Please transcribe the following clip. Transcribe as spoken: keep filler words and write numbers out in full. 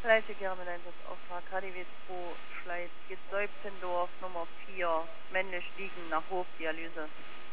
Leite gerne mit Einsatz Auftrag K D W zwei Schleiz, geht Seubzendorf Nummer vier, männlich liegen nach Hofdialyse.